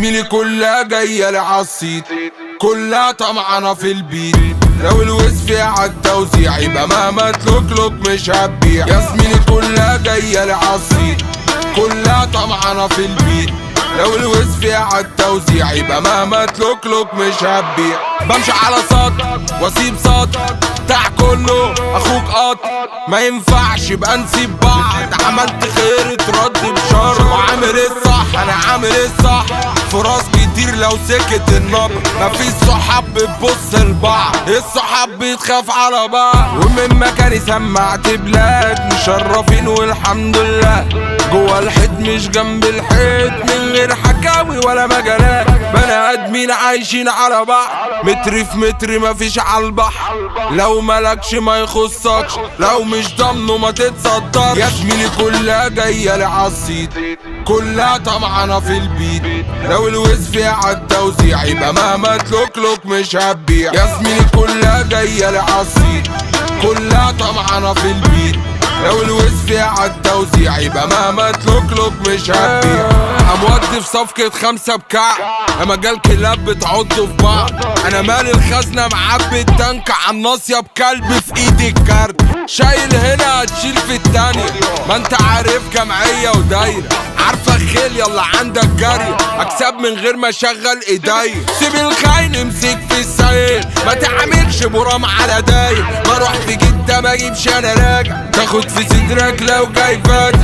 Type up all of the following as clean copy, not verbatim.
زميلي كلها جاية لي عالصيت، كلها طمعانة في البيت. لو الوزف عالتوزيع يبقى مهما تلوكلوك مش هتبيع. يا زميلي كلها جاية لي عالصيت، كلها طمعانة في البيت. لو الوزف عالتوزيع يبقى مهما تلوكلوك مش هتبيع. بمشي على سطر واسيب سطر بتاع كله اخوك قطر، ما ينفعش يبقى نسيب بعض. عملت خير اترد بشر، وعامل ايه الصح انا عامل ايه الصح. فرص كتير لو سكت النبر، مفيش صحاب بتبص لبعض، الصحاب بتخاف على بعض. ومن مكاني سمعت بلاد مشرفين والحمد لله، جوا الحيط مش جنب الحيط، من غير حكاوي ولا مجالات. بني ادمين عايشين على بعض، متر في متر مفيش عالبحر. لو ملكش ما يخصكش، لو مش ضامنه ما تتصدرش. يا زميلي كلها جاية لي عالصيت، كلها طمعانة في البيت. لو الوزف عالتوزيع يبقى مهما تلوكلوك مش هتبيع. يا زميلي كلها جاية لي عالصيت، كلها طمعانة في البيت. لو الوزف عالتوزيع يبقى مهما تلوكلوك مش هتبيع. امودي في صفقة 5 بكعب، مجال كلاب بتعضوا في بعض. انا مالي الخزنة معبي التانك عالناصية بكلب في ايدي الكارت. شايل هنا هتشيل في التانية، ما انت عارف جمعية ودايرة. عارفة خيل يلا عندك جري، اكسب من غير ما اشغل ايديا. سيب الخاين امسك في السيل، ما تعملش برام على داير. ما رحت جدة ما اجيبش انا راجع، تاخد في صدرك لو جاي فاتح.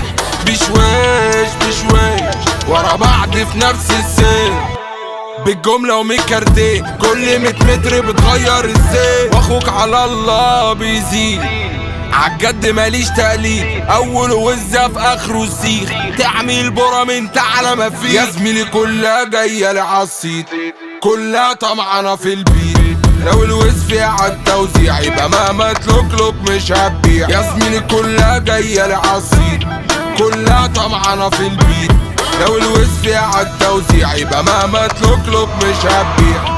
بشويش بشويش ورا بعض في نفس السيل، بالجملة وميكاردين كل 100 متر بتغير الزيت. واخوك على الله بيزيد، عالجد ماليش تقليد، اول وزة في اخره السيخ. تعمل برام انت على ما فيه. يا زميلي كلها جاية لي عالصيت، كلها طمعانة في البيت. لو الوزف عالتوزيع يبقى مهما تلوكلوك مش هتبيع. يا زميلي كلها جاية لي عالصيت، كلها طمعانة في البيت. لو الوزف عالتوزيع يبقى مهما تلوكلوك مش هتبيع.